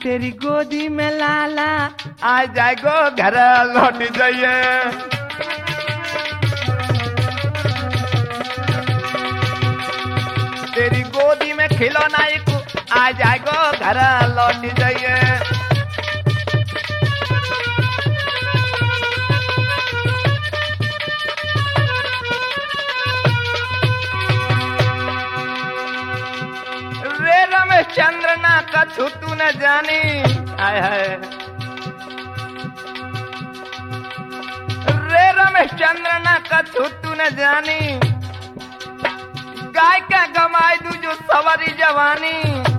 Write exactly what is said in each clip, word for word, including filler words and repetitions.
तेरी गोदी में लाला आ जाएगो घर लौट जाइए। तेरी गोदी में खिलौना एक आ जाएगो घर लौट जाइए। रे रमेश चंद्र ना कछु तू न जानी, आय है रे रमेश चंद्र ना कछु तू न जानी, गाय का गमाई दू जो सवारी जवानी।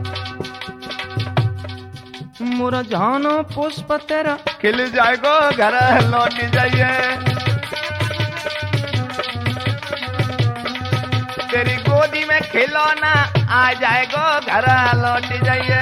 मोरा जानो पुष्प तेरा खिल जाएगो घर लौट जाइए। तेरी गोदी में खिलौना आ जाएगो घर लौट जाइए।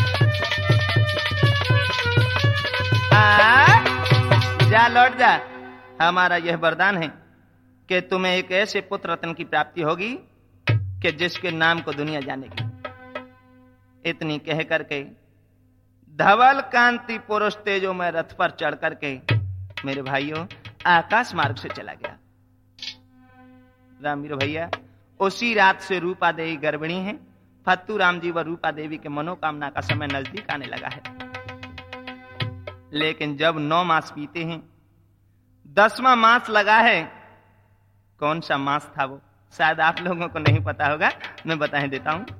जा लौट जा। हमारा यह वरदान है कि तुम्हें एक ऐसे पुत्र रत्न की प्राप्ति होगी कि जिसके नाम को दुनिया जानेगी। इतनी कह करके धवल कांति पुरुष तेजो में रथ पर चढ़ करके मेरे भाइयों आकाश मार्ग से चला गया। रामवीर भैया उसी रात से रूपा देवी गर्भिणी है। फत्तू राम जी व रूपा देवी के मनोकामना का समय नजदीक आने लगा है। लेकिन जब नौ मास बीते हैं, दसवां मास लगा है। कौन सा मास था वो शायद आप लोगों को नहीं पता होगा, मैं बता देता हूं।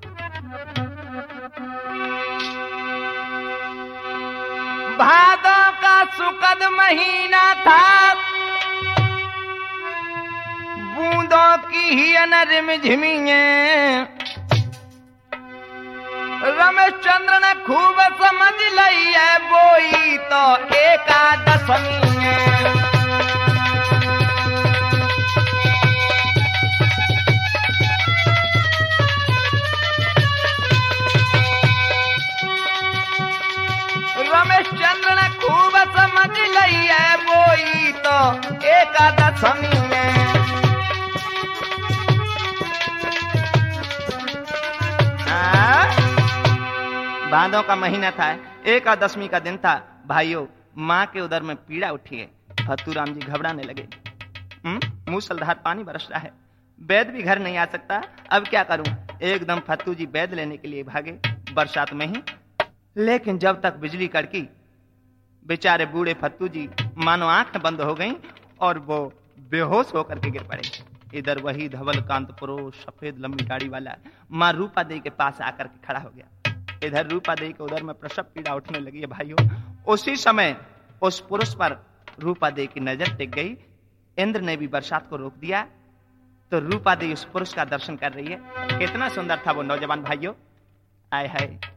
भादों का सुकद महीना था, बूंदों की ही रिमझिमिये। रमेश चंद्र ने खूब समझ लई है, बोई तो एकादशमी है। रमेश चंद्र ने खूब समझ लई है, बोई तो एकादशमी है। भादों का महीना था, एकादशमी का दिन था। भाइयों माँ के उदर में पीड़ा उठी है। फत्तू राम जी घबराने लगे। मूसलधार पानी बरस रहा है, वैद्य भी घर नहीं आ सकता, अब क्या करूं। एकदम फत्तू जी वैद्य लेने के लिए भागे बरसात में ही। लेकिन जब तक बिजली कड़की, बेचारे बूढ़े फत्तू जी मानो आंखें बंद हो गईं और वो बेहोश होकर के गिर पड़े। इधर वही धवल कांत पुरुष सफेद लंबी दाढ़ी वाला माँ रूपा देवी के पास आकर के खड़ा हो गया। इधर रूपा देवी के उधर में प्रसव पीड़ा उठने लगी है। भाइयों उसी समय उस पुरुष पर रूपा देवी की नजर टिक गई। इंद्र ने भी बरसात को रोक दिया तो रूपा देवी उस पुरुष का दर्शन कर रही है। कितना सुंदर था वो नौजवान। भाइयों आय हाय